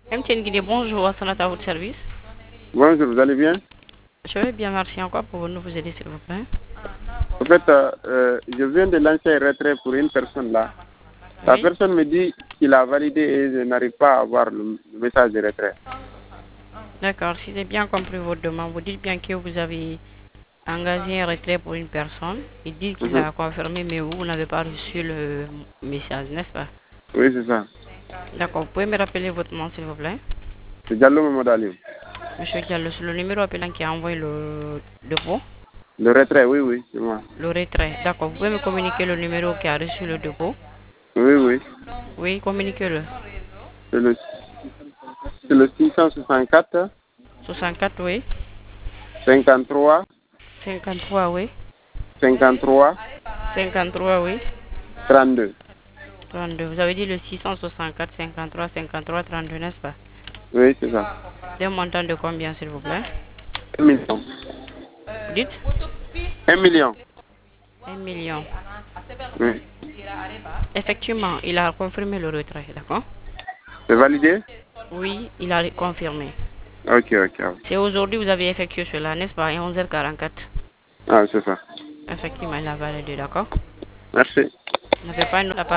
MTN Guinée, bonjour, à votre service. Bonjour, vous allez bien? Je vais bien, merci encore pour nous vous aider, s'il vous plaît. En fait, je viens de lancer un retrait pour une personne là. La Oui, personne me dit qu'il a validé et je n'arrive pas à avoir le message de retrait. d'accord. Si j'ai bien compris votre demande, vous dites bien que vous avez engagé un retrait pour une personne. Il dit qu'il Mhm. a confirmé, mais vous n'avez pas reçu le message, n'est-ce pas? Oui, c'est ça. D'accord, vous pouvez me rappeler votre nom, s'il vous plaît. C'est Diallo Mamadou. Monsieur Diallo, c'est le numéro appelant qui a envoyé le dépôt, Le retrait, oui, oui, c'est moi. le retrait. D'accord, vous pouvez me communiquer le numéro qui a reçu le dépôt. Oui, oui. Oui, communiquez-le. C'est le, c'est le 664 64, oui. 53 53, oui. 53 53, oui. 32. 32. Vous avez dit le 664 53 53 32, n'est-ce pas? Oui, c'est ça. C'est un montant de combien, s'il vous plaît? 1 million. Vous dites 1 million. 1 million. Oui. Effectivement, il a confirmé le retrait, d'accord? C'est validé? Oui, il a confirmé. Ok, ok. C'est aujourd'hui que vous avez effectué cela, n'est-ce pas? À 11h44. Ah, c'est ça. Effectivement, il a validé, d'accord? Merci. N'avez pas une